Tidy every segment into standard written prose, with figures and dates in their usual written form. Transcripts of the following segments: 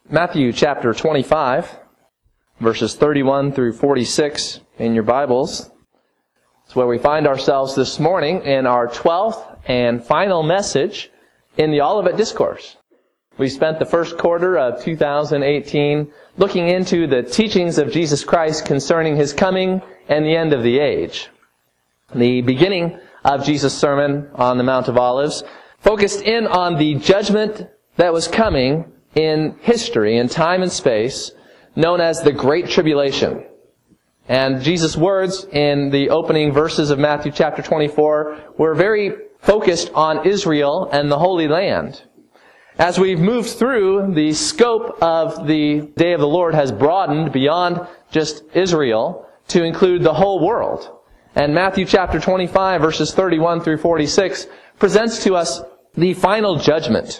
Matthew chapter 25, verses 31 through 46 in your Bibles. It's where we find ourselves this morning in our 12th and final message in the Olivet Discourse. We spent the first quarter of 2018 looking into the teachings of Jesus Christ concerning His coming and the end of the age. The beginning of Jesus' sermon on the Mount of Olives focused in on the judgment that was coming in history, in time and space, known as the Great Tribulation. And Jesus' words in the opening verses of Matthew chapter 24 were very focused on Israel and the Holy Land. As we've moved through, the scope of the Day of the Lord has broadened beyond just Israel to include the whole world. And Matthew chapter 25, verses 31 through 46, presents to us the final judgment,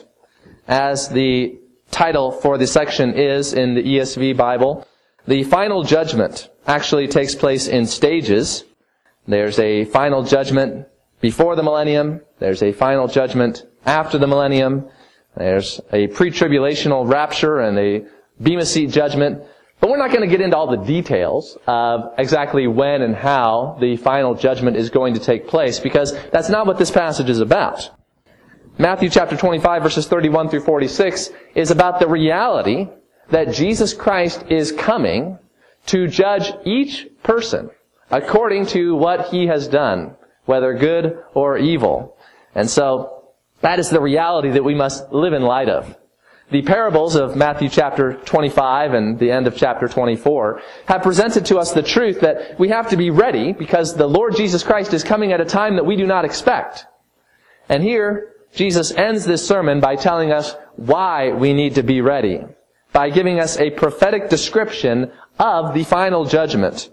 as the title for the section is in the ESV Bible. The final judgment actually takes place in stages. There's a final judgment before the millennium. There's a final judgment after the millennium. There's a pre-tribulational rapture and a Bema Seat judgment. But we're not going to get into all the details of exactly when and how the final judgment is going to take place, because that's not what this passage is about. Matthew chapter 25, verses 31 through 46 is about the reality that Jesus Christ is coming to judge each person according to what he has done, whether good or evil. And so that is the reality that we must live in light of. The parables of Matthew chapter 25 and the end of chapter 24 have presented to us the truth that we have to be ready because the Lord Jesus Christ is coming at a time that we do not expect. And here, Jesus ends this sermon by telling us why we need to be ready, by giving us a prophetic description of the final judgment.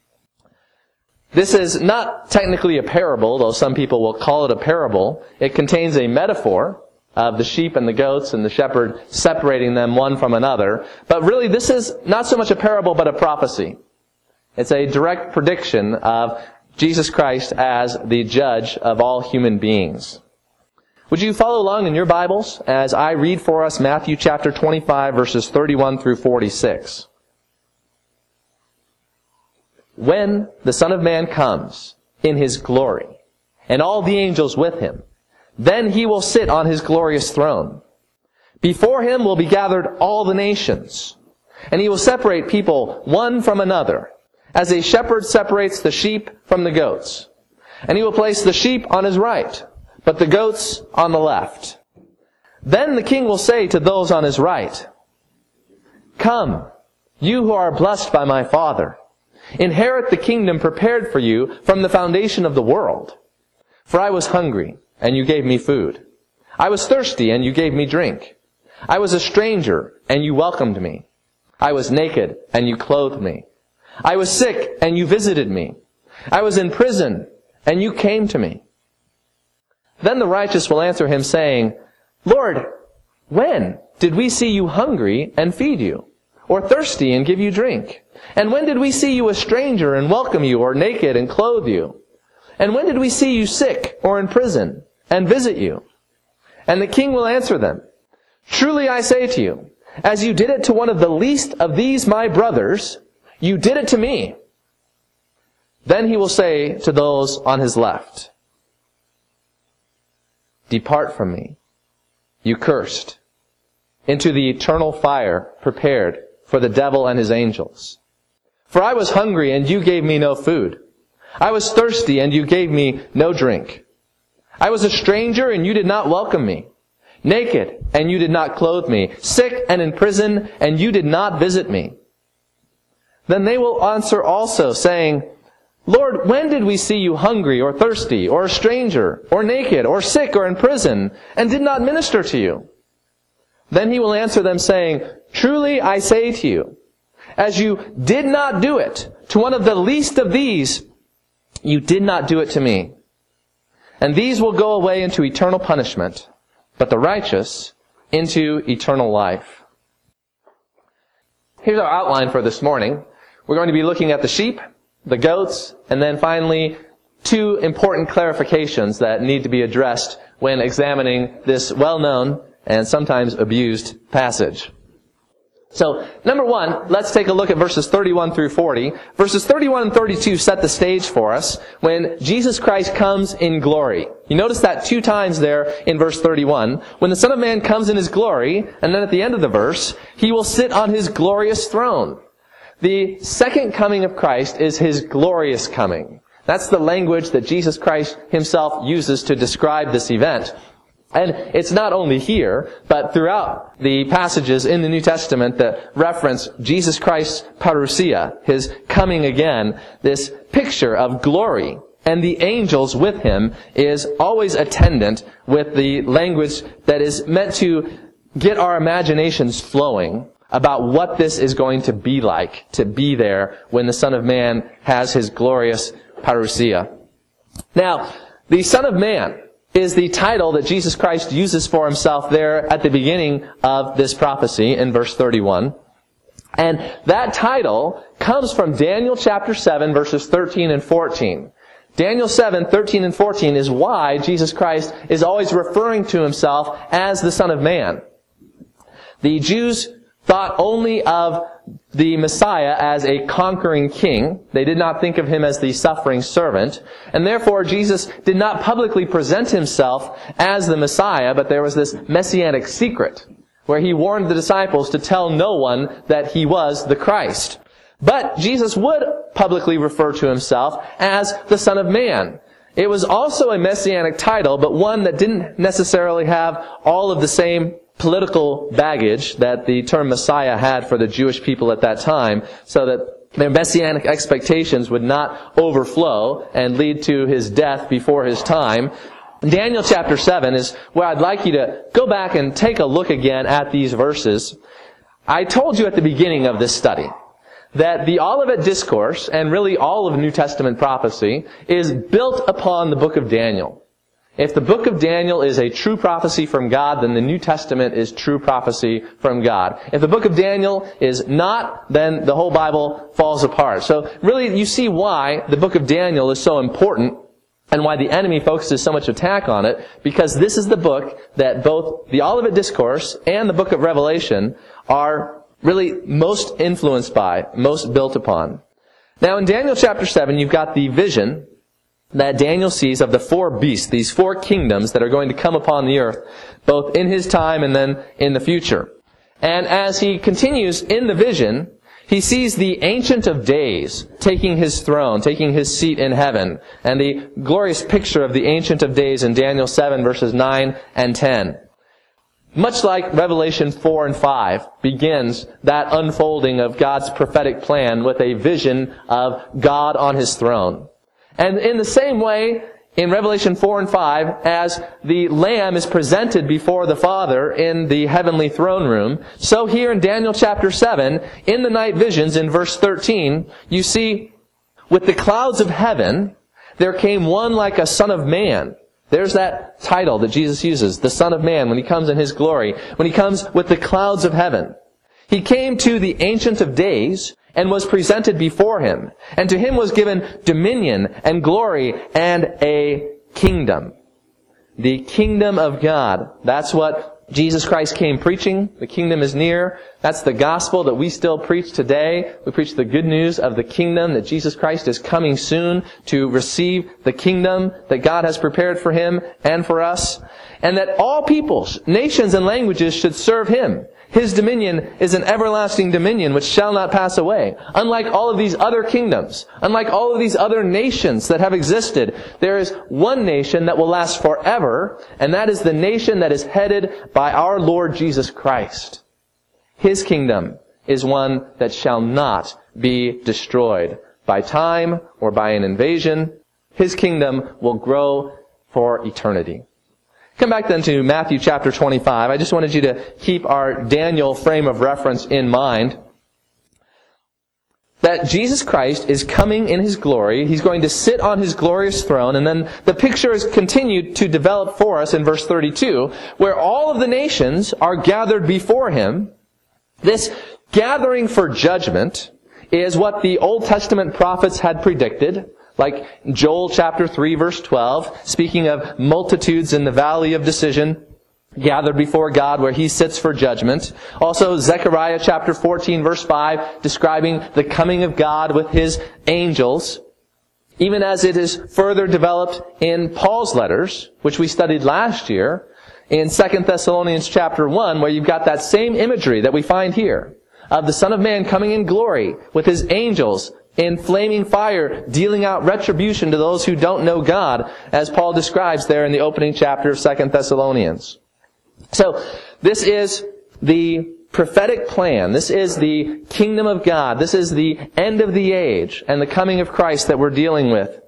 This is not technically a parable, though some people will call it a parable. It contains a metaphor of the sheep and the goats and the shepherd separating them one from another. But really this is not so much a parable but a prophecy. It's a direct prediction of Jesus Christ as the judge of all human beings. Would you follow along in your Bibles as I read for us Matthew chapter 25, verses 31 through 46. When the Son of Man comes in His glory, and all the angels with Him, then He will sit on His glorious throne. Before Him will be gathered all the nations, and He will separate people one from another, as a shepherd separates the sheep from the goats. And He will place the sheep on His right, but the goats on the left. Then the King will say to those on His right, "Come, you who are blessed by my Father, inherit the kingdom prepared for you from the foundation of the world. For I was hungry, and you gave me food. I was thirsty, and you gave me drink. I was a stranger, and you welcomed me. I was naked, and you clothed me. I was sick, and you visited me. I was in prison, and you came to me." Then the righteous will answer Him, saying, "Lord, when did we see you hungry and feed you, or thirsty and give you drink? And when did we see you a stranger and welcome you, or naked and clothe you? And when did we see you sick or in prison and visit you?" And the King will answer them, "Truly I say to you, as you did it to one of the least of these my brothers, you did it to me." Then He will say to those on His left, "Depart from me, you cursed, into the eternal fire prepared for the devil and his angels. For I was hungry, and you gave me no food. I was thirsty, and you gave me no drink. I was a stranger, and you did not welcome me. Naked, and you did not clothe me. Sick and in prison, and you did not visit me." Then they will answer also, saying, "Lord, when did we see you hungry or thirsty or a stranger or naked or sick or in prison and did not minister to you?" Then He will answer them saying, "Truly I say to you, as you did not do it to one of the least of these, you did not do it to me. And these will go away into eternal punishment, but the righteous into eternal life." Here's our outline for this morning. We're going to be looking at the sheep, the goats, and then finally two important clarifications that need to be addressed when examining this well-known and sometimes abused passage. So, number one, let's take a look at verses 31 through 40. Verses 31 and 32 set the stage for us when Jesus Christ comes in glory. You notice that 2 times there in verse 31. When the Son of Man comes in His glory, and then at the end of the verse, He will sit on His glorious throne. The second coming of Christ is His glorious coming. That's the language that Jesus Christ Himself uses to describe this event. And it's not only here, but throughout the passages in the New Testament that reference Jesus Christ's parousia, His coming again, this picture of glory, and the angels with Him is always attendant with the language that is meant to get our imaginations flowing about what this is going to be like, to be there when the Son of Man has His glorious parousia. Now, the Son of Man is the title that Jesus Christ uses for Himself there at the beginning of this prophecy in verse 31. And that title comes from Daniel chapter 7, verses 13 and 14. Daniel 7, 13 and 14 is why Jesus Christ is always referring to Himself as the Son of Man. The Jews thought only of the Messiah as a conquering king. They did not think of Him as the suffering servant. And therefore, Jesus did not publicly present Himself as the Messiah, but there was this messianic secret where He warned the disciples to tell no one that He was the Christ. But Jesus would publicly refer to Himself as the Son of Man. It was also a messianic title, but one that didn't necessarily have all of the same political baggage that the term Messiah had for the Jewish people at that time, so that their messianic expectations would not overflow and lead to His death before His time. Daniel chapter 7 is where I'd like you to go back and take a look again at these verses. I told you at the beginning of this study that the Olivet Discourse, and really all of New Testament prophecy, is built upon the book of Daniel. If the book of Daniel is a true prophecy from God, then the New Testament is true prophecy from God. If the book of Daniel is not, then the whole Bible falls apart. So really, you see why the book of Daniel is so important and why the enemy focuses so much attack on it, because this is the book that both the Olivet Discourse and the book of Revelation are really most influenced by, most built upon. Now in Daniel chapter 7, you've got the vision that Daniel sees of the 4 beasts, these 4 kingdoms that are going to come upon the earth, both in his time and then in the future. And as he continues in the vision, he sees the Ancient of Days taking his throne, taking his seat in heaven, and the glorious picture of the Ancient of Days in Daniel 7 verses 9 and 10. Much like Revelation 4 and 5 begins that unfolding of God's prophetic plan with a vision of God on His throne. And in the same way, in Revelation 4 and 5, as the Lamb is presented before the Father in the heavenly throne room, so here in Daniel chapter 7, in the night visions in verse 13, you see, with the clouds of heaven, there came one like a Son of Man. There's that title that Jesus uses, the Son of Man, when He comes in His glory, when He comes with the clouds of heaven. He came to the Ancient of Days and was presented before Him. And to Him was given dominion and glory and a kingdom. The kingdom of God. That's what Jesus Christ came preaching. The kingdom is near. That's the gospel that we still preach today. We preach the good news of the kingdom, that Jesus Christ is coming soon to receive the kingdom that God has prepared for Him and for us. And that all peoples, nations, and languages should serve Him. His dominion is an everlasting dominion which shall not pass away. Unlike all of these other kingdoms, unlike all of these other nations that have existed, there is one nation that will last forever, and that is the nation that is headed by our Lord Jesus Christ. His kingdom is one that shall not be destroyed by time or by an invasion. His kingdom will grow for eternity. Come back then to Matthew chapter 25. I just wanted you to keep our Daniel frame of reference in mind. That Jesus Christ is coming in His glory. He's going to sit on His glorious throne. And then the picture is continued to develop for us in verse 32, where all of the nations are gathered before Him. This gathering for judgment is what the Old Testament prophets had predicted. Like Joel chapter 3 verse 12, speaking of multitudes in the valley of decision. gathered before God where He sits for judgment. Also, Zechariah chapter 14 verse 5 describing the coming of God with His angels. Even as it is further developed in Paul's letters, which we studied last year, in 2 Thessalonians chapter 1, where you've got that same imagery that we find here, of the Son of Man coming in glory with His angels in flaming fire, dealing out retribution to those who don't know God, as Paul describes there in the opening chapter of 2 Thessalonians. So, this is the prophetic plan. This is the kingdom of God. This is the end of the age and the coming of Christ that we're dealing with.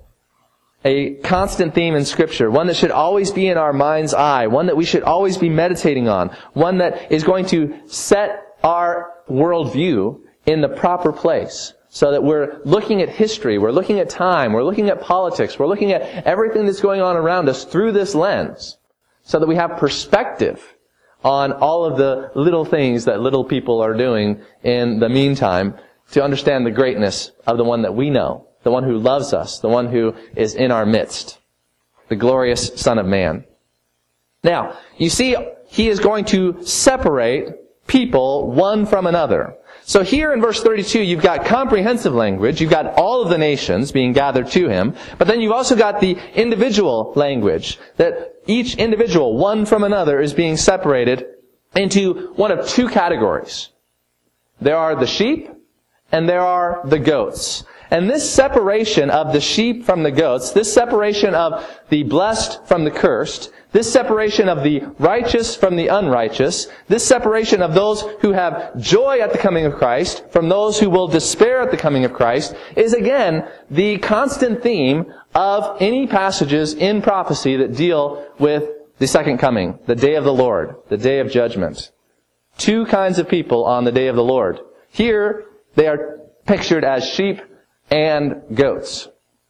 A constant theme in Scripture. One that should always be in our mind's eye. One that we should always be meditating on. One that is going to set our worldview in the proper place. So that we're looking at history, we're looking at time, we're looking at politics, we're looking at everything that's going on around us through this lens. So that we have perspective on all of the little things that little people are doing in the meantime to understand the greatness of the one that we know, the one who loves us, the one who is in our midst, the glorious Son of Man. Now, you see, He is going to separate people one from another. So here in verse 32, you've got comprehensive language. You've got all of the nations being gathered to Him. But then you've also got the individual language, that each individual, one from another, is being separated into one of two categories. There are the sheep, and there are the goats. And this separation of the sheep from the goats, this separation of the blessed from the cursed, this separation of the righteous from the unrighteous, this separation of those who have joy at the coming of Christ from those who will despair at the coming of Christ, is again the constant theme of any passages in prophecy that deal with the second coming, the day of the Lord, the day of judgment. Two kinds of people on the day of the Lord. Here, they are pictured as sheep and goats.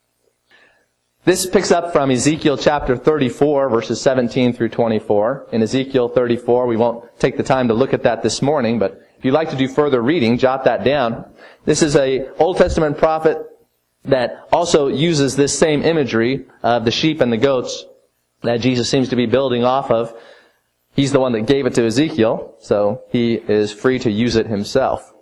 This picks up from Ezekiel chapter 34, verses 17 through 24. In Ezekiel 34, we won't take the time to look at that this morning, but if you'd like to do further reading, jot that down. This is an Old Testament prophet that also uses this same imagery of the sheep and the goats that Jesus seems to be building off of. He's the one that gave it to Ezekiel, so he is free to use it himself.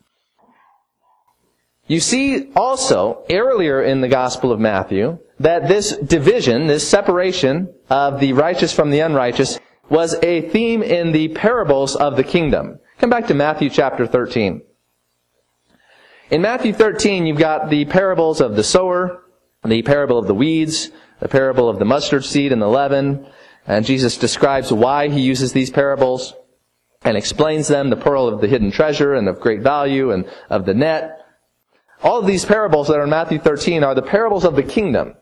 You see also, earlier in the Gospel of Matthew, that this division, this separation of the righteous from the unrighteous, was a theme in the parables of the kingdom. Come back to Matthew chapter 13. In Matthew 13, you've got the parables of the sower, the parable of the weeds, the parable of the mustard seed and the leaven, and Jesus describes why He uses these parables and explains them, the pearl of the hidden treasure and of great value and of the net. All of these parables that are in Matthew 13 are the parables of the kingdom.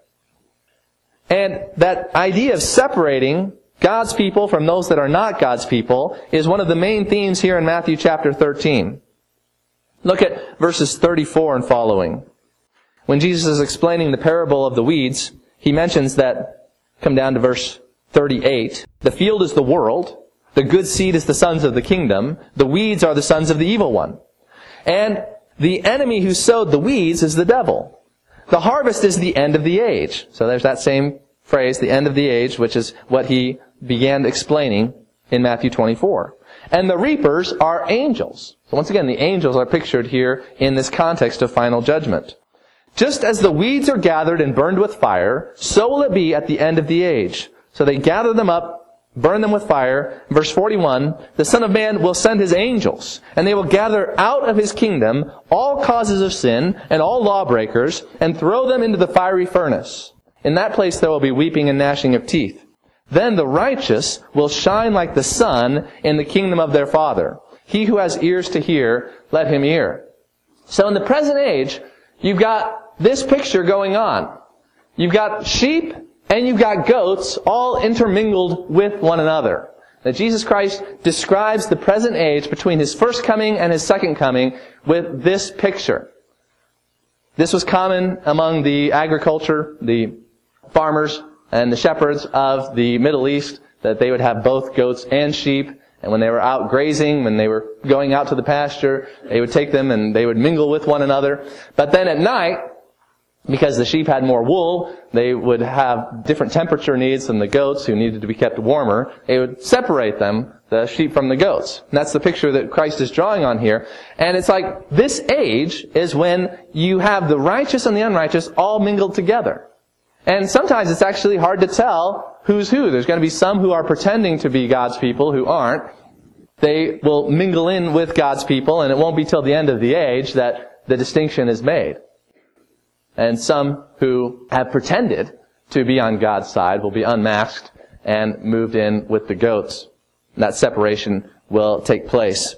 And that idea of separating God's people from those that are not God's people is one of the main themes here in Matthew chapter 13. Look at verses 34 and following. When Jesus is explaining the parable of the weeds, He mentions that, come down to verse 38, the field is the world, the good seed is the sons of the kingdom, the weeds are the sons of the evil one. And the enemy who sowed the weeds is the devil. The harvest is the end of the age. So there's that same phrase, the end of the age, which is what He began explaining in Matthew 24. And the reapers are angels. So once again, the angels are pictured here in this context of final judgment. Just as the weeds are gathered and burned with fire, so will it be at the end of the age. So they gather them up, burn them with fire. Verse 41, the Son of Man will send His angels, and they will gather out of His kingdom all causes of sin and all lawbreakers, and throw them into the fiery furnace. In that place there will be weeping and gnashing of teeth. Then the righteous will shine like the sun in the kingdom of their Father. He who has ears to hear, let him hear. So in the present age, you've got this picture going on. You've got sheep and you've got goats all intermingled with one another. That Jesus Christ describes the present age between His first coming and His second coming with this picture. This was common among the agriculture, the farmers and the shepherds of the Middle East, that they would have both goats and sheep. And when they were out grazing, when they were going out to the pasture, they would take them and they would mingle with one another. But then at night, Because the sheep had more wool, they would have different temperature needs than the goats who needed to be kept warmer. They would separate them, the sheep from the goats. And that's the picture that Christ is drawing on here. And it's like this age is when you have the righteous and the unrighteous all mingled together. And sometimes it's actually hard to tell who's who. There's going to be some who are pretending to be God's people who aren't. They will mingle in with God's people, and it won't be till the end of the age that the distinction is made. And some who have pretended to be on God's side will be unmasked and moved in with the goats. That separation will take place.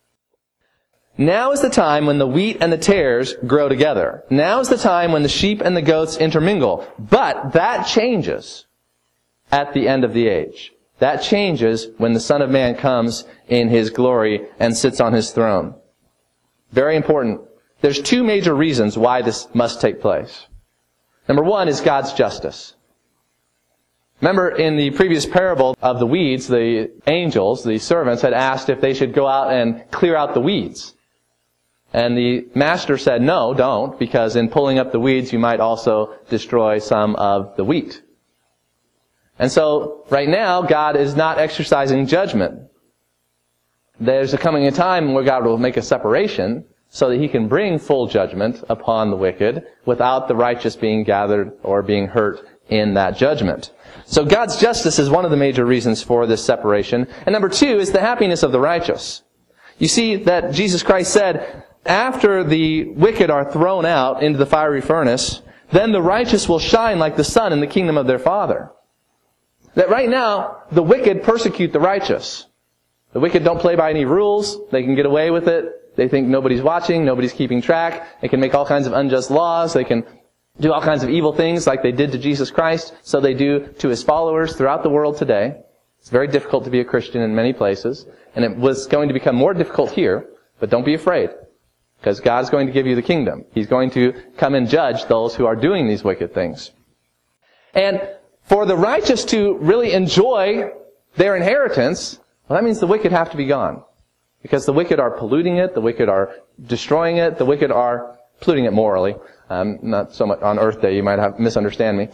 Now is the time when the wheat and the tares grow together. Now is the time when the sheep and the goats intermingle. But that changes at the end of the age. That changes when the Son of Man comes in His glory and sits on His throne. Very important. There's two major reasons why this must take place. Number one is God's justice. Remember in the previous parable of the weeds, the angels, the servants, had asked if they should go out and clear out the weeds. And the master said, no, don't, because in pulling up the weeds you might also destroy some of the wheat. And so, right now, God is not exercising judgment. There's coming a time where God will make a separation so that He can bring full judgment upon the wicked without the righteous being gathered or being hurt in that judgment. So God's justice is one of the major reasons for this separation. And number two is the happiness of the righteous. You see that Jesus Christ said, after the wicked are thrown out into the fiery furnace, then the righteous will shine like the sun in the kingdom of their Father. That right now, the wicked persecute the righteous. The wicked don't play by any rules. They can get away with it. They think nobody's watching, nobody's keeping track. They can make all kinds of unjust laws. They can do all kinds of evil things like they did to Jesus Christ, so they do to His followers throughout the world today. It's very difficult to be a Christian in many places, and it was going to become more difficult here, but don't be afraid, because God's going to give you the kingdom. He's going to come and judge those who are doing these wicked things. And for the righteous to really enjoy their inheritance, well, that means the wicked have to be gone. Because the wicked are polluting it, the wicked are destroying it, the wicked are polluting it morally. Not so much on Earth Day, you might have misunderstand me.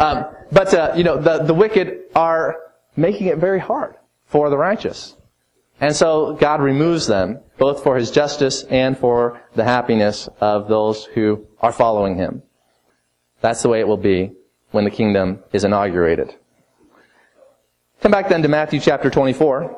The wicked are making it very hard for the righteous. And so God removes them, both for His justice and for the happiness of those who are following Him. That's the way it will be when the kingdom is inaugurated. Come back then to Matthew chapter 24.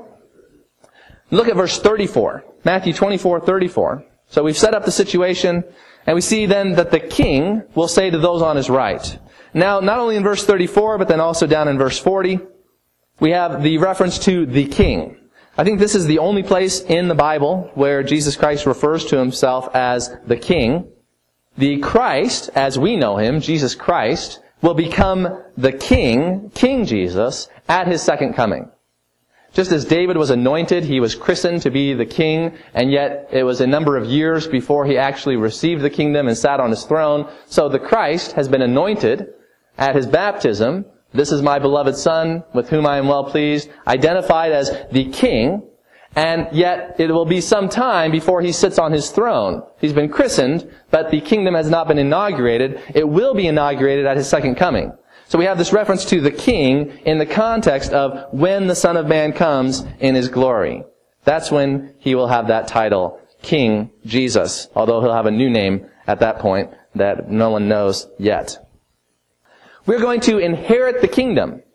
Look at verse 34. Matthew 24:34. So we've set up the situation, and we see then that the king will say to those on his right. Now, not only in verse 34, but then also down in verse 40, we have the reference to the king. I think this is the only place in the Bible where Jesus Christ refers to Himself as the king. The Christ, as we know Him, Jesus Christ, will become the king, King Jesus, at His second coming. Just as David was anointed, he was christened to be the king, and yet it was a number of years before he actually received the kingdom and sat on His throne. So the Christ has been anointed at His baptism. This is my beloved Son, with whom I am well pleased, identified as the king, and yet it will be some time before He sits on His throne. He's been christened, but the kingdom has not been inaugurated. It will be inaugurated at His second coming. So we have this reference to the king in the context of when the Son of Man comes in His glory. That's when He will have that title, King Jesus, although He'll have a new name at that point that no one knows yet. We're going to inherit the kingdom,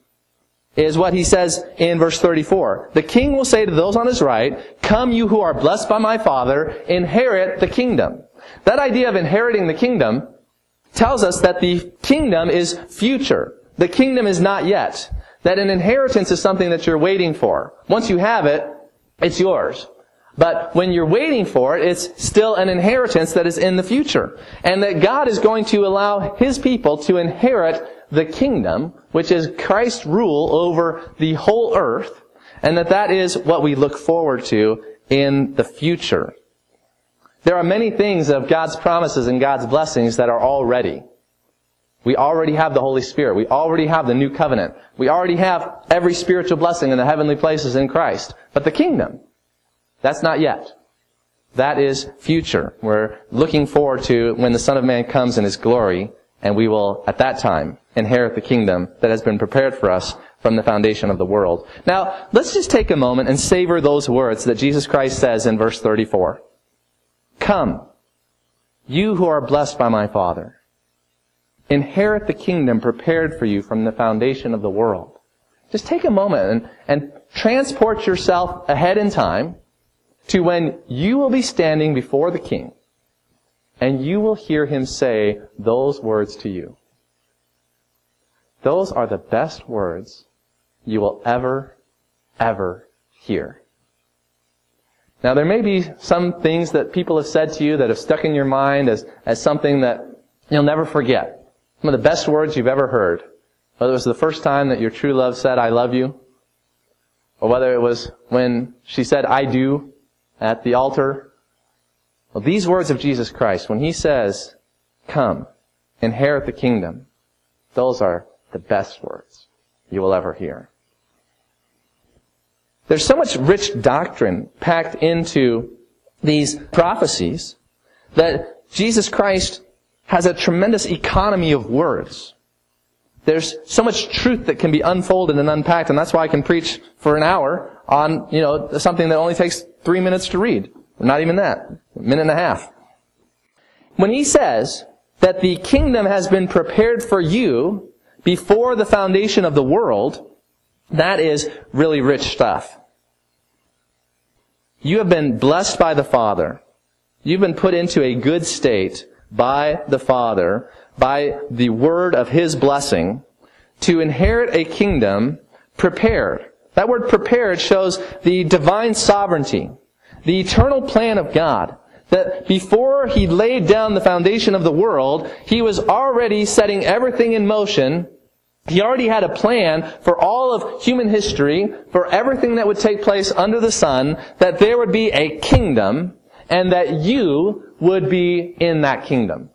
is what He says in verse 34. The king will say to those on his right, "Come, you who are blessed by my Father, inherit the kingdom." That idea of inheriting the kingdom tells us that the kingdom is future. The kingdom is not yet. That an inheritance is something that you're waiting for. Once you have it, it's yours. But when you're waiting for it, it's still an inheritance that is in the future. And that God is going to allow His people to inherit the kingdom, which is Christ's rule over the whole earth, and that is what we look forward to in the future. There are many things of God's promises and God's blessings that are already. We already have the Holy Spirit. We already have the new covenant. We already have every spiritual blessing in the heavenly places in Christ. But the kingdom, that's not yet. That is future. We're looking forward to when the Son of Man comes in His glory And we will, at that time, inherit the kingdom that has been prepared for us from the foundation of the world. Now, let's just take a moment and savor those words that Jesus Christ says in verse 34. Come, you who are blessed by my Father. Inherit the kingdom prepared for you from the foundation of the world. Just take a moment and transport yourself ahead in time to when you will be standing before the King and you will hear Him say those words to you. Those are the best words you will ever hear. Now, there may be some things that people have said to you that have stuck in your mind as something that you'll never forget. Some of the best words you've ever heard. Whether it was the first time that your true love said, I love you, or whether it was when she said, I do, at the altar. Well, these words of Jesus Christ, when He says, come, inherit the kingdom, those are the best words you will ever hear. There's so much rich doctrine packed into these prophecies that Jesus Christ has a tremendous economy of words. There's so much truth that can be unfolded and unpacked, and that's why I can preach for an hour on, something that only takes 3 minutes to read. Not even that. A minute and a half. When He says that the kingdom has been prepared for you before the foundation of the world, that is really rich stuff. You have been blessed by the Father. You've been put into a good state by the Father, by the word of His blessing, to inherit a kingdom prepared. That word prepared shows the divine sovereignty, the eternal plan of God, that before He laid down the foundation of the world, He was already setting everything in motion. He already had a plan for all of human history, for everything that would take place under the sun, that there would be a kingdom, and that you would be in that kingdom.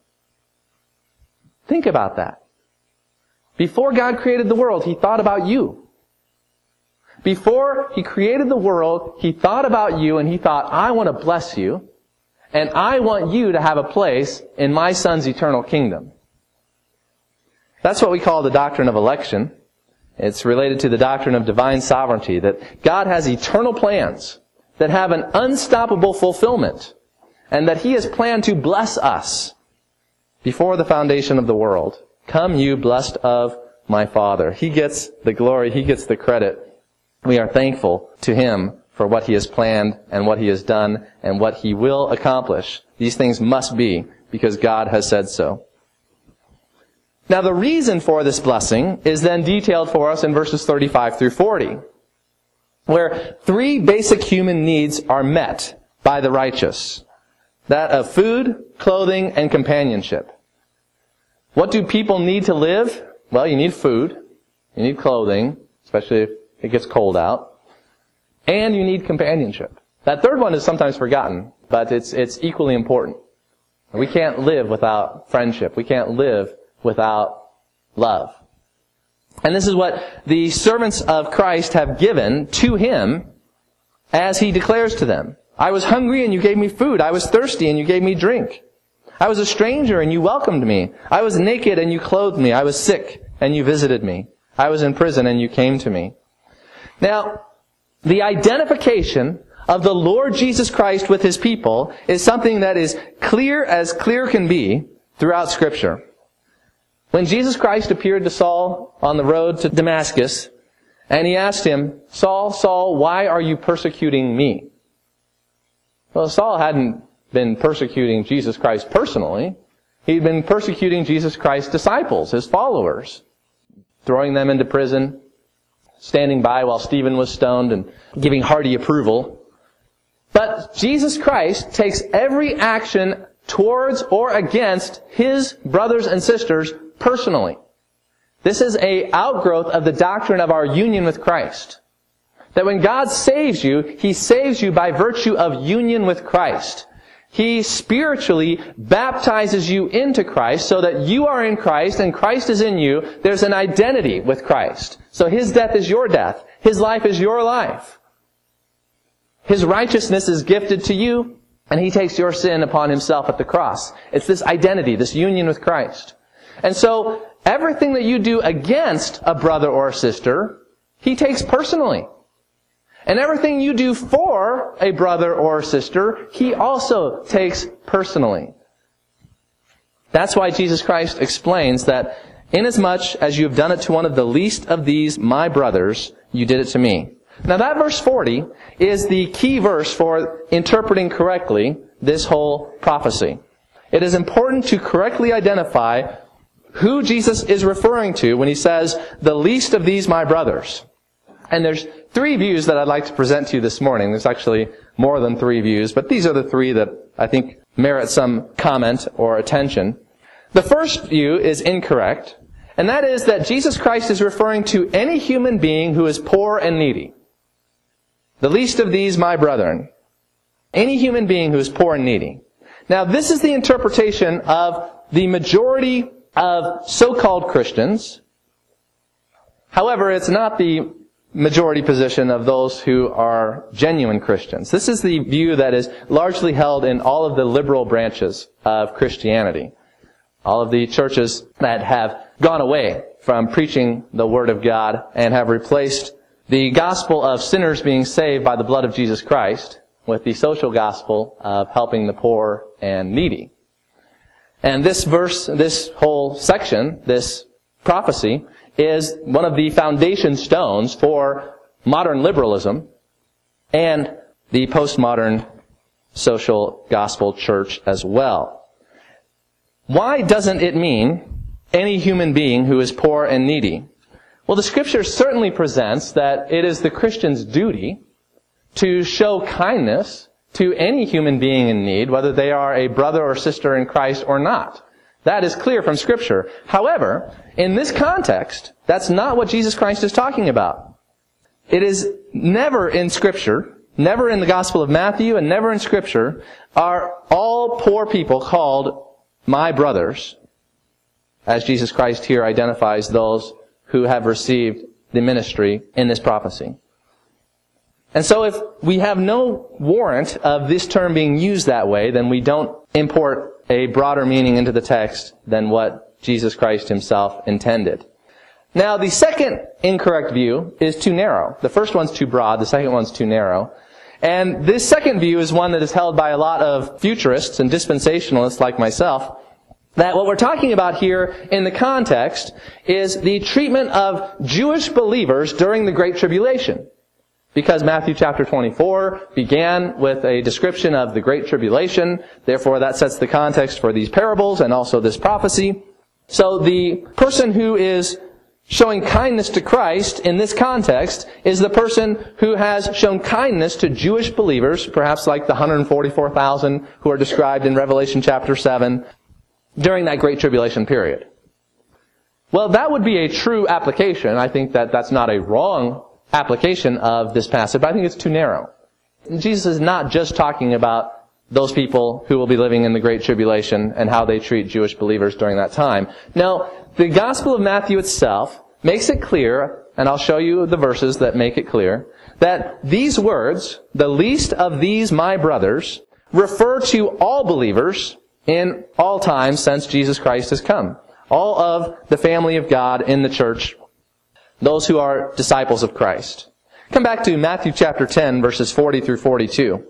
Think about that. Before God created the world, He thought about you. Before He created the world, He thought about you and He thought, I want to bless you, and I want you to have a place in my Son's eternal kingdom. That's what we call the doctrine of election. It's related to the doctrine of divine sovereignty, that God has eternal plans that have an unstoppable fulfillment, and that He has planned to bless us before the foundation of the world. Come, you blessed of my Father. He gets the glory. He gets the credit. We are thankful to Him for what He has planned and what He has done and what He will accomplish. These things must be because God has said so. Now, the reason for this blessing is then detailed for us in verses 35 through 40, where 3 basic human needs are met by the righteous. That of food, clothing, and companionship. What do people need to live? Well, you need food, you need clothing, especially if it gets cold out, and you need companionship. That third one is sometimes forgotten, but it's equally important. We can't live without friendship. We can't live without love. And this is what the servants of Christ have given to Him as He declares to them. I was hungry and you gave me food. I was thirsty and you gave me drink. I was a stranger and you welcomed me. I was naked and you clothed me. I was sick and you visited me. I was in prison and you came to me. Now, the identification of the Lord Jesus Christ with His people is something that is clear as clear can be throughout Scripture. When Jesus Christ appeared to Saul on the road to Damascus, and He asked him, Saul, Saul, why are you persecuting me? Well, Saul hadn't been persecuting Jesus Christ personally. He'd been persecuting Jesus Christ's disciples, His followers, throwing them into prison, standing by while Stephen was stoned and giving hearty approval. But Jesus Christ takes every action towards or against His brothers and sisters personally. This is an outgrowth of the doctrine of our union with Christ. That when God saves you, He saves you by virtue of union with Christ. He spiritually baptizes you into Christ so that you are in Christ and Christ is in you. There's an identity with Christ. So His death is your death. His life is your life. His righteousness is gifted to you, and He takes your sin upon Himself at the cross. It's this identity, this union with Christ. And so, everything that you do against a brother or a sister, he takes personally. And everything you do for a brother or a sister, he also takes personally. That's why Jesus Christ explains that, inasmuch as you have done it to one of the least of these, my brothers, you did it to me. Now that verse 40 is the key verse for interpreting correctly this whole prophecy. It is important to correctly identify who Jesus is referring to when he says, the least of these, my brothers. And there's three views that I'd like to present to you this morning. There's actually more than three views, but these are the three that I think merit some comment or attention. The first view is incorrect, and that is that Jesus Christ is referring to any human being who is poor and needy. The least of these, my brethren. Any human being who is poor and needy. Now, this is the interpretation of the majority of so-called Christians. However, it's not the majority position of those who are genuine Christians. This is the view that is largely held in all of the liberal branches of Christianity. All of the churches that have gone away from preaching the Word of God and have replaced the gospel of sinners being saved by the blood of Jesus Christ with the social gospel of helping the poor and needy. And this verse, this whole section, this prophecy, is one of the foundation stones for modern liberalism and the postmodern social gospel church as well. Why doesn't it mean any human being who is poor and needy? Well, the Scripture certainly presents that it is the Christian's duty to show kindness to any human being in need, whether they are a brother or sister in Christ or not. That is clear from Scripture. However, in this context, that's not what Jesus Christ is talking about. It is never in Scripture, never in the Gospel of Matthew, and never in Scripture, are all poor people called my brothers, as Jesus Christ here identifies those who have received the ministry in this prophecy. And so if we have no warrant of this term being used that way, then we don't import a broader meaning into the text than what Jesus Christ himself intended. Now, the second incorrect view is too narrow. The first one's too broad, the second one's too narrow. And this second view is one that is held by a lot of futurists and dispensationalists like myself, that what we're talking about here in the context is the treatment of Jewish believers during the Great Tribulation. Because Matthew chapter 24 began with a description of the Great Tribulation, therefore that sets the context for these parables and also this prophecy. So the person who is showing kindness to Christ in this context is the person who has shown kindness to Jewish believers, perhaps like the 144,000 who are described in Revelation chapter 7, during that Great Tribulation period. Well, that would be a true application. I think that that's not a wrong application of this passage, but I think it's too narrow. Jesus is not just talking about those people who will be living in the Great Tribulation and how they treat Jewish believers during that time. Now, the Gospel of Matthew itself makes it clear, and I'll show you the verses that make it clear, that these words, the least of these my brothers, refer to all believers in all times since Jesus Christ has come. All of the family of God in the church, those who are disciples of Christ. Come back to Matthew chapter 10, verses 40 through 42.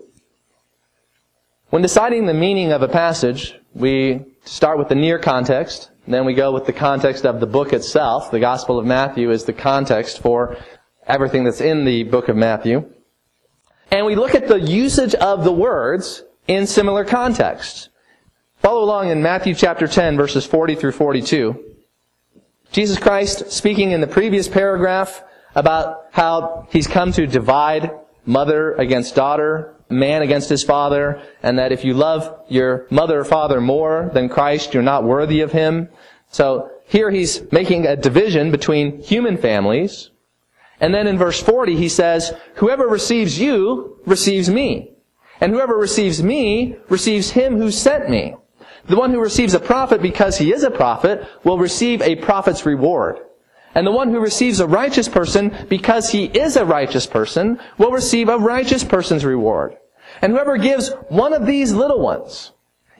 When deciding the meaning of a passage, we start with the near context, then we go with the context of the book itself. The Gospel of Matthew is the context for everything that's in the book of Matthew. And we look at the usage of the words in similar contexts. Follow along in Matthew chapter 10, verses 40 through 42. Jesus Christ, speaking in the previous paragraph about how He's come to divide mother against daughter, man against his father, and that if you love your mother or father more than Christ, you're not worthy of Him. So here He's making a division between human families. And then in verse 40 He says, whoever receives you receives me. And whoever receives me receives Him who sent me. The one who receives a prophet because he is a prophet will receive a prophet's reward. And the one who receives a righteous person because he is a righteous person will receive a righteous person's reward. And whoever gives one of these little ones,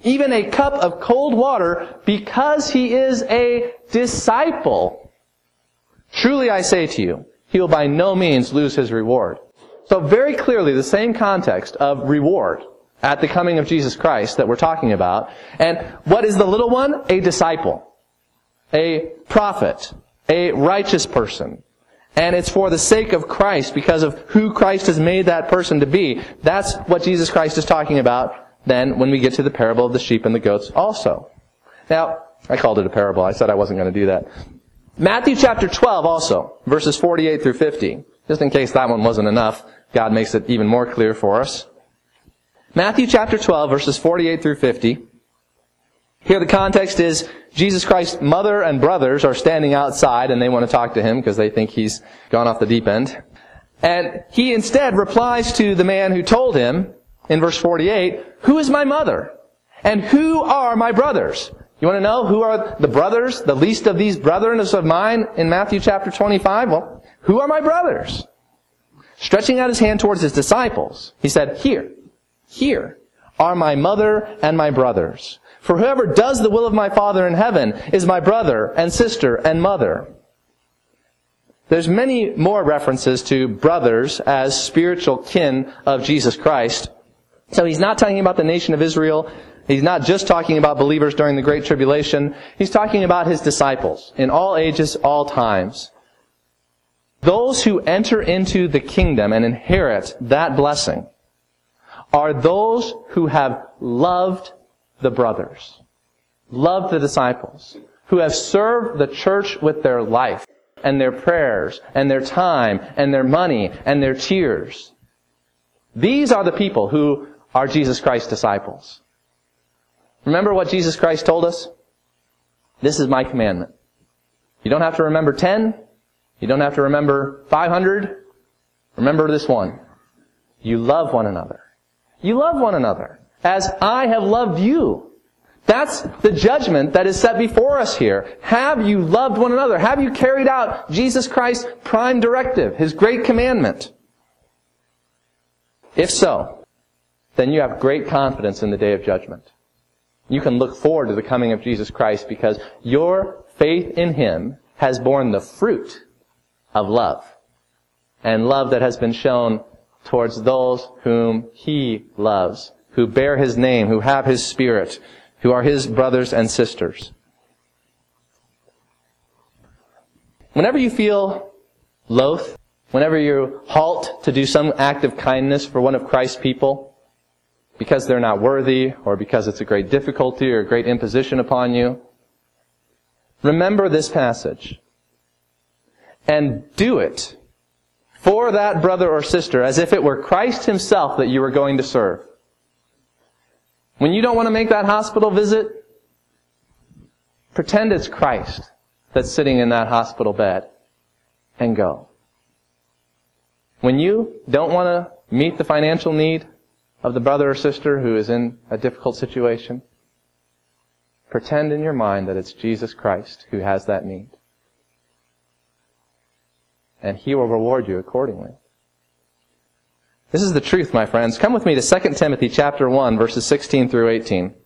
even a cup of cold water, because he is a disciple, truly I say to you, he will by no means lose his reward. So very clearly the same context of reward at the coming of Jesus Christ that we're talking about. And what is the little one? A disciple, a prophet, a righteous person. And it's for the sake of Christ, because of who Christ has made that person to be. That's what Jesus Christ is talking about then when we get to the parable of the sheep and the goats also. Now, I called it a parable. I said I wasn't going to do that. Matthew chapter 12 also, verses 48 through 50. Just in case that one wasn't enough, God makes it even more clear for us. Matthew chapter 12, verses 48 through 50. Here the context is Jesus Christ's mother and brothers are standing outside and they want to talk to him because they think he's gone off the deep end. And he instead replies to the man who told him in verse 48, "Who is my mother? And who are my brothers?" You want to know who are the brothers, the least of these brethren of mine in Matthew chapter 25? Well, who are my brothers? Stretching out his hand towards his disciples, he said, Here are my mother and my brothers. For whoever does the will of my Father in heaven is my brother and sister and mother. There's many more references to brothers as spiritual kin of Jesus Christ. So he's not talking about the nation of Israel. He's not just talking about believers during the Great Tribulation. He's talking about his disciples in all ages, all times. Those who enter into the kingdom and inherit that blessing are those who have loved the brothers, loved the disciples, who have served the church with their life and their prayers and their time and their money and their tears. These are the people who are Jesus Christ's disciples. Remember what Jesus Christ told us? This is my commandment. You don't have to remember 10. You don't have to remember 500. Remember this one. You love one another. You love one another as I have loved you. That's the judgment that is set before us here. Have you loved one another? Have you carried out Jesus Christ's prime directive, his great commandment? If so, then you have great confidence in the day of judgment. You can look forward to the coming of Jesus Christ because your faith in him has borne the fruit of love, and love that has been shown towards those whom he loves, who bear his name, who have his Spirit, who are his brothers and sisters. Whenever you feel loath, whenever you halt to do some act of kindness for one of Christ's people, because they're not worthy, or because it's a great difficulty or a great imposition upon you, remember this passage. And do it for that brother or sister as if it were Christ himself that you were going to serve. When you don't want to make that hospital visit, pretend it's Christ that's sitting in that hospital bed and go. When you don't want to meet the financial need of the brother or sister who is in a difficult situation, pretend in your mind that it's Jesus Christ who has that need. And he will reward you accordingly. This is the truth, my friends. Come with me to 2 Timothy chapter 1, verses 16 through 18.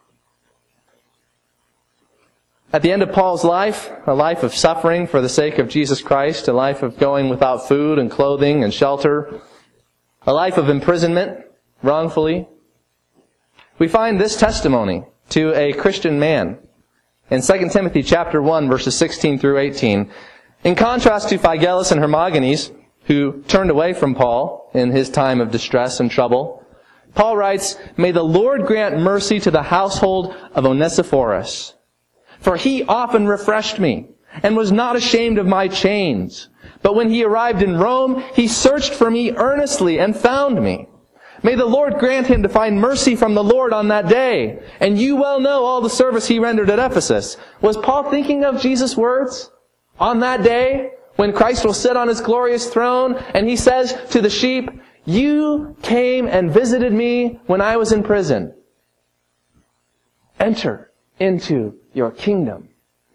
At the end of Paul's life, a life of suffering for the sake of Jesus Christ, a life of going without food and clothing and shelter, a life of imprisonment wrongfully, we find this testimony to a Christian man in 2 Timothy chapter 1, verses 16 through 18. In contrast to Phygellus and Hermogenes, who turned away from Paul in his time of distress and trouble, Paul writes, "May the Lord grant mercy to the household of Onesiphorus. For he often refreshed me, and was not ashamed of my chains. But when he arrived in Rome, he searched for me earnestly and found me. May the Lord grant him to find mercy from the Lord on that day. And you well know all the service he rendered at Ephesus." Was Paul thinking of Jesus' words? On that day, when Christ will sit on his glorious throne, and he says to the sheep, "You came and visited me when I was in prison. Enter into your kingdom."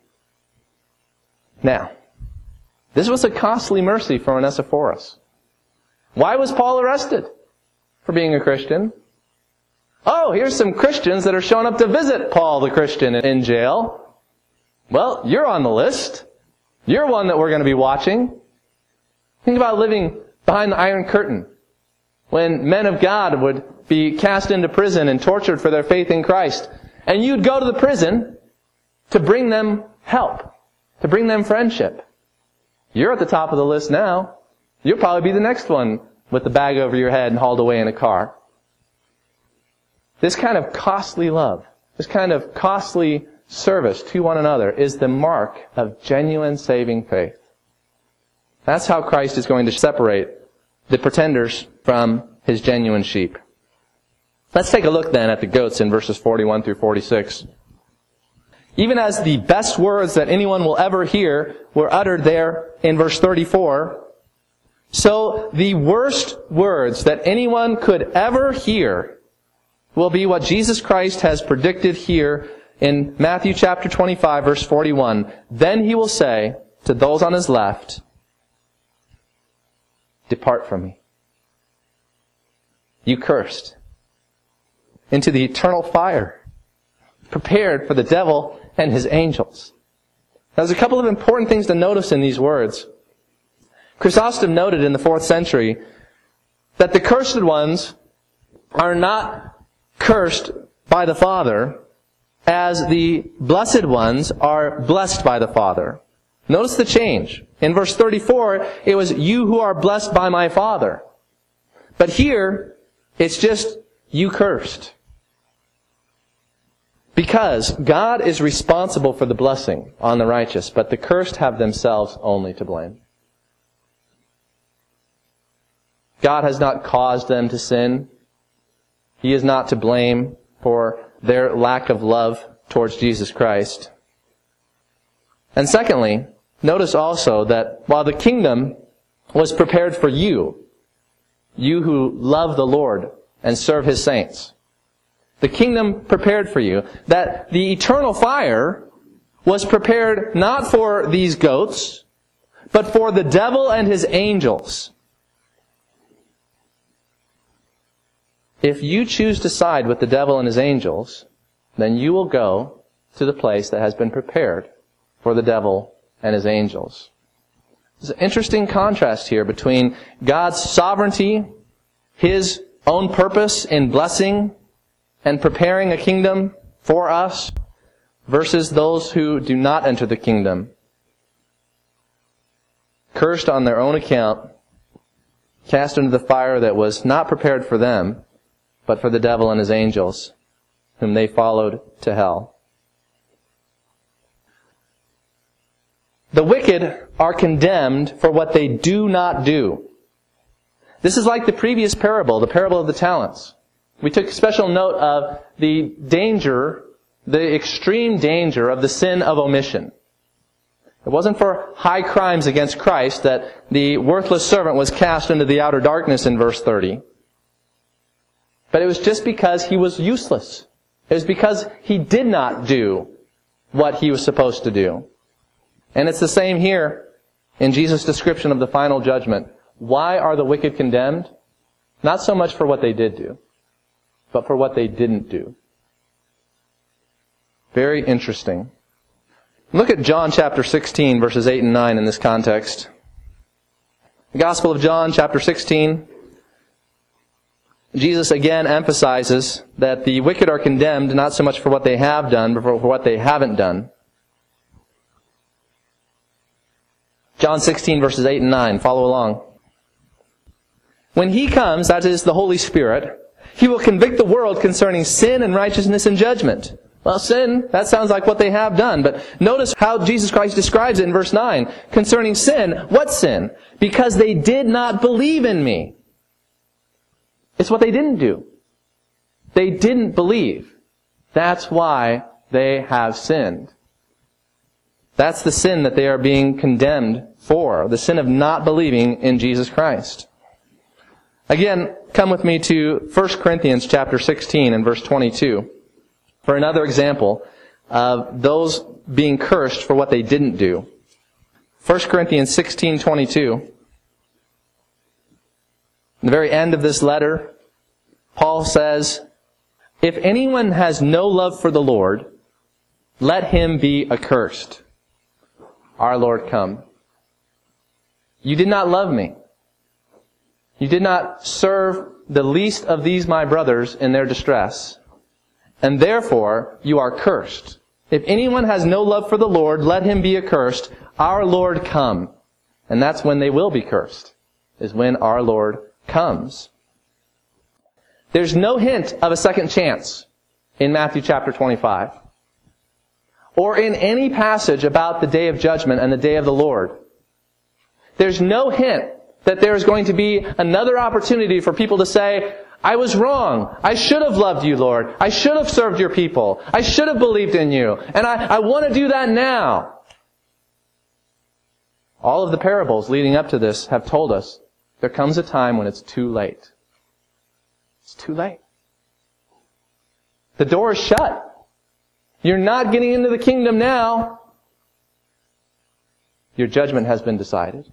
Now, this was a costly mercy for Onesiphorus. Why was Paul arrested for being a Christian? Oh, here's some Christians that are showing up to visit Paul the Christian in jail. Well, you're on the list. You're one that we're going to be watching. Think about living behind the Iron Curtain, when men of God would be cast into prison and tortured for their faith in Christ. And you'd go to the prison to bring them help, to bring them friendship. You're at the top of the list now. You'll probably be the next one with the bag over your head and hauled away in a car. This kind of costly love, this kind of costly service to one another is the mark of genuine saving faith. That's how Christ is going to separate the pretenders from His genuine sheep. Let's take a look then at the goats in verses 41 through 46. Even as the best words that anyone will ever hear were uttered there in verse 34, so the worst words that anyone could ever hear will be what Jesus Christ has predicted here in Matthew chapter 25, verse 41. Then He will say to those on His left, "Depart from me, you cursed, into the eternal fire, prepared for the devil and his angels." Now, there's a couple of important things to notice in these words. Chrysostom noted in the 4th century that the cursed ones are not cursed by the Father as the blessed ones are blessed by the Father. Notice the change. In verse 34, it was, "You who are blessed by my Father." But here, it's just, "You cursed." Because God is responsible for the blessing on the righteous, but the cursed have themselves only to blame. God has not caused them to sin. He is not to blame for their lack of love towards Jesus Christ. And secondly, notice also that while the kingdom was prepared for you, you who love the Lord and serve His saints, the kingdom prepared for you, that the eternal fire was prepared not for these goats, but for the devil and his angels. If you choose to side with the devil and his angels, then you will go to the place that has been prepared for the devil and his angels. There's an interesting contrast here between God's sovereignty, His own purpose in blessing and preparing a kingdom for us, versus those who do not enter the kingdom, cursed on their own account, cast into the fire that was not prepared for them, but for the devil and his angels, whom they followed to hell. The wicked are condemned for what they do not do. This is like the previous parable, the parable of the talents. We took special note of the danger, the extreme danger of the sin of omission. It wasn't for high crimes against Christ that the worthless servant was cast into the outer darkness in verse 30. But it was just because he was useless. It was because he did not do what he was supposed to do. And it's the same here in Jesus' description of the final judgment. Why are the wicked condemned? Not so much for what they did do, but for what they didn't do. Very interesting. Look at John chapter 16, verses 8 and 9 in this context. The Gospel of John chapter 16. Jesus again emphasizes that the wicked are condemned not so much for what they have done, but for what they haven't done. John 16, verses 8 and 9. Follow along. When He comes, that is the Holy Spirit, He will convict the world concerning sin and righteousness and judgment. Well, sin, that sounds like what they have done. But notice how Jesus Christ describes it in verse 9. Concerning sin, what sin? Because they did not believe in me. It's what they didn't do. They didn't believe. That's why they have sinned. That's the sin that they are being condemned for. The sin of not believing in Jesus Christ. Again, come with me to 1 Corinthians chapter 16 and verse 22 for another example of those being cursed for what they didn't do. 1 Corinthians 16:22. In the very end of this letter, Paul says, If anyone has no love for the Lord, let him be accursed. Our Lord come. You did not love me. You did not serve the least of these my brothers in their distress. And therefore you are cursed. If anyone has no love for the Lord, let him be accursed. Our Lord come. And that's when they will be cursed, is when our Lord comes. There's no hint of a second chance in Matthew chapter 25. Or in any passage about the day of judgment and the day of the Lord. There's no hint that there's going to be another opportunity for people to say, I was wrong. I should have loved you, Lord. I should have served your people. I should have believed in you. And I want to do that now. All of the parables leading up to this have told us there comes a time when it's too late. It's too late. The door is shut. You're not getting into the kingdom now. Your judgment has been decided.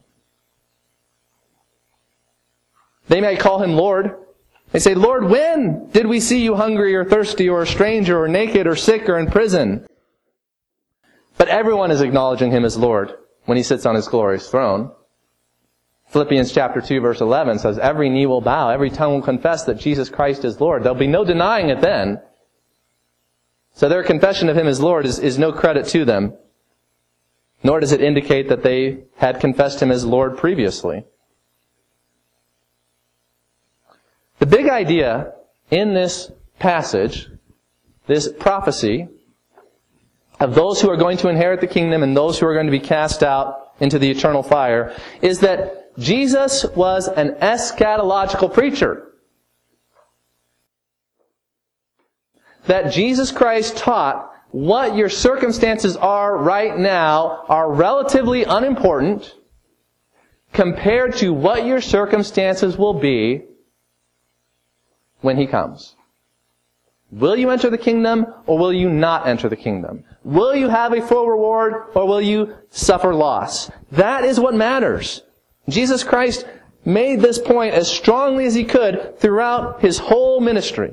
They may call him Lord. They say, Lord, when did we see you hungry or thirsty or a stranger or naked or sick or in prison? But everyone is acknowledging him as Lord when he sits on his glorious throne. Philippians chapter 2 verse 11 says, every knee will bow, every tongue will confess that Jesus Christ is Lord. There'll be no denying it then. So their confession of him as Lord is no credit to them, nor does it indicate that they had confessed him as Lord previously. The big idea in this passage, this prophecy of those who are going to inherit the kingdom and those who are going to be cast out into the eternal fire, is that Jesus was an eschatological preacher. That Jesus Christ taught what your circumstances are right now are relatively unimportant compared to what your circumstances will be when He comes. Will you enter the kingdom or will you not enter the kingdom? Will you have a full reward or will you suffer loss? That is what matters. Jesus Christ made this point as strongly as He could throughout His whole ministry.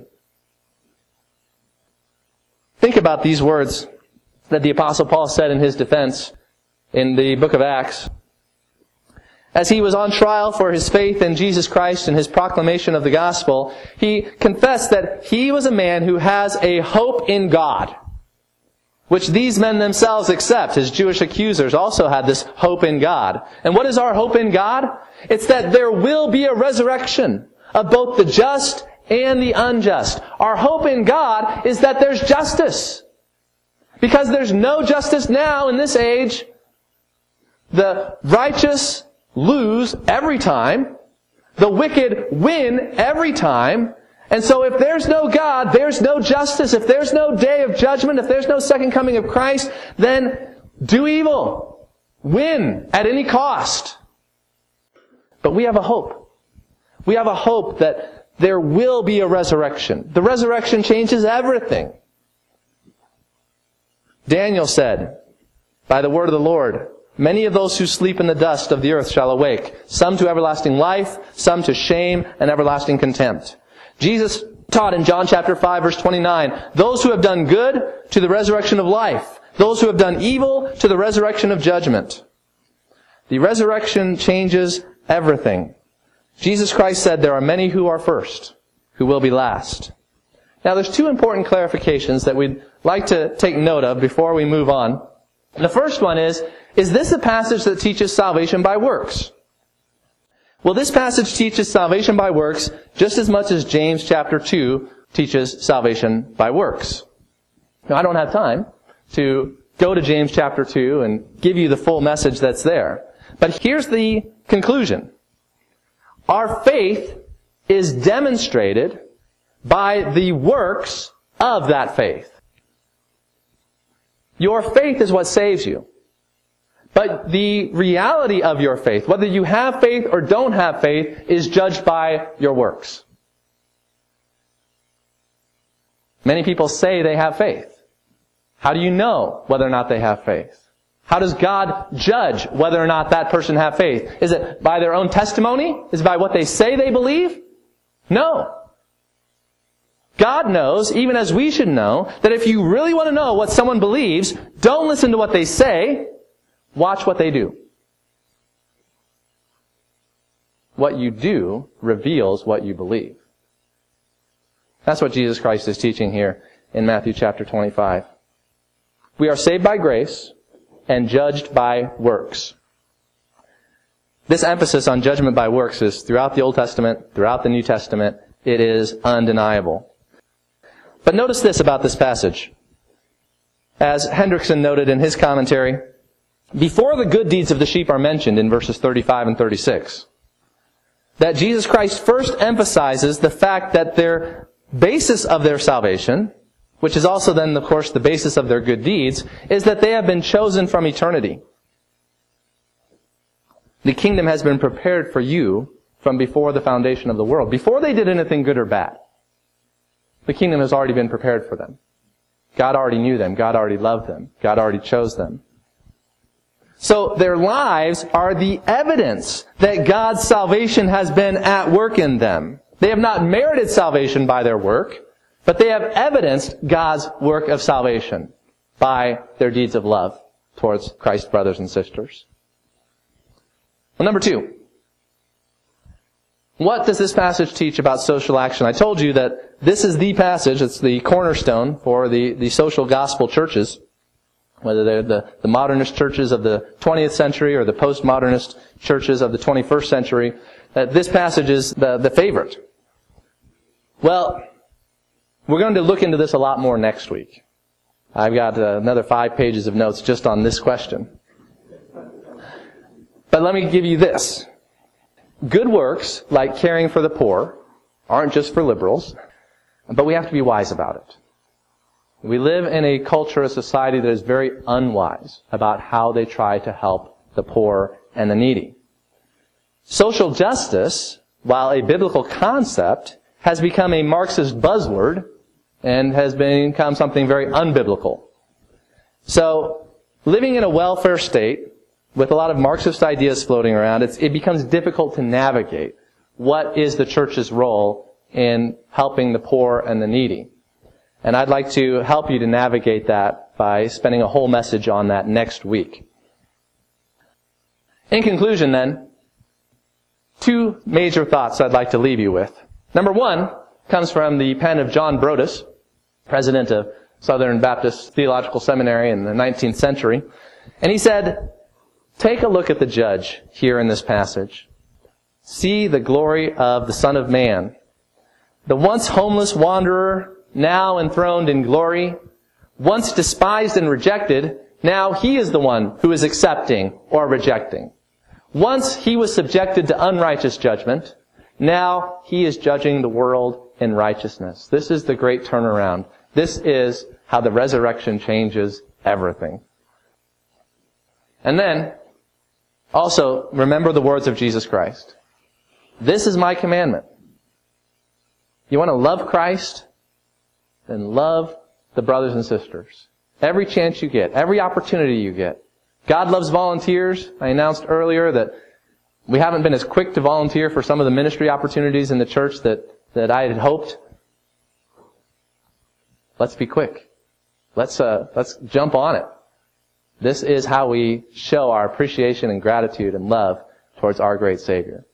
Think about these words that the Apostle Paul said in his defense in the book of Acts. As he was on trial for his faith in Jesus Christ and his proclamation of the gospel, he confessed that he was a man who has a hope in God, which these men themselves accept. His Jewish accusers also had this hope in God. And what is our hope in God? It's that there will be a resurrection of both the just and the unjust. Our hope in God is that there's justice. Because there's no justice now in this age. The righteous lose every time. The wicked win every time. And so if there's no God, there's no justice. If there's no day of judgment, if there's no second coming of Christ, then do evil. Win at any cost. But we have a hope. We have a hope that there will be a resurrection. The resurrection changes everything. Daniel said, by the word of the Lord, many of those who sleep in the dust of the earth shall awake, some to everlasting life, some to shame and everlasting contempt. Jesus taught in John chapter 5 verse 29, those who have done good to the resurrection of life, those who have done evil to the resurrection of judgment. The resurrection changes everything. Jesus Christ said there are many who are first, who will be last. Now there's two important clarifications that we'd like to take note of before we move on. The first one is this a passage that teaches salvation by works? Well, this passage teaches salvation by works just as much as James chapter 2 teaches salvation by works. Now, I don't have time to go to James chapter 2 and give you the full message that's there. But here's the conclusion. Our faith is demonstrated by the works of that faith. Your faith is what saves you. But the reality of your faith, whether you have faith or don't have faith, is judged by your works. Many people say they have faith. How do you know whether or not they have faith? How does God judge whether or not that person have faith? Is it by their own testimony? Is it by what they say they believe? No. God knows, even as we should know, that if you really want to know what someone believes, don't listen to what they say, watch what they do. What you do reveals what you believe. That's what Jesus Christ is teaching here in Matthew chapter 25. We are saved by grace and judged by works. This emphasis on judgment by works is throughout the Old Testament, throughout the New Testament. It is undeniable. But notice this about this passage. As Hendrickson noted in his commentary, before the good deeds of the sheep are mentioned in verses 35 and 36, that Jesus Christ first emphasizes the fact that their basis of their salvation, which is also then, of course, the basis of their good deeds, is that they have been chosen from eternity. The kingdom has been prepared for you from before the foundation of the world. Before they did anything good or bad, the kingdom has already been prepared for them. God already knew them. God already loved them. God already chose them. So their lives are the evidence that God's salvation has been at work in them. They have not merited salvation by their work, but they have evidenced God's work of salvation by their deeds of love towards Christ's brothers and sisters. Well, number 2. What does this passage teach about social action? I told you that this is the passage, it's the cornerstone for the social gospel churches, whether they're the modernist churches of the 20th century or the postmodernist churches of the 21st century. This passage is the favorite. Well, we're going to look into this a lot more next week. I've got another 5 pages of notes just on this question. But let me give you this. Good works, like caring for the poor, aren't just for liberals, but we have to be wise about it. We live in a culture, a society that is very unwise about how they try to help the poor and the needy. Social justice, while a biblical concept, has become a Marxist buzzword and has become something very unbiblical. So, living in a welfare state with a lot of Marxist ideas floating around, it becomes difficult to navigate what is the church's role in helping the poor and the needy. And I'd like to help you to navigate that by spending a whole message on that next week. In conclusion then, 2 major thoughts I'd like to leave you with. Number 1 comes from the pen of John Broadus, president of Southern Baptist Theological Seminary in the 19th century. And he said, take a look at the judge here in this passage. See the glory of the Son of Man. The once homeless wanderer, now enthroned in glory. Once despised and rejected, now he is the one who is accepting or rejecting. Once he was subjected to unrighteous judgment, now he is judging the world in righteousness. This is the great turnaround. This is how the resurrection changes everything. And then, also, remember the words of Jesus Christ. This is my commandment. You want to love Christ? Then love the brothers and sisters. Every chance you get, every opportunity you get. God loves volunteers. I announced earlier that we haven't been as quick to volunteer for some of the ministry opportunities in the church that I had hoped. Let's be quick. Let's jump on it. This is how we show our appreciation and gratitude and love towards our great Savior.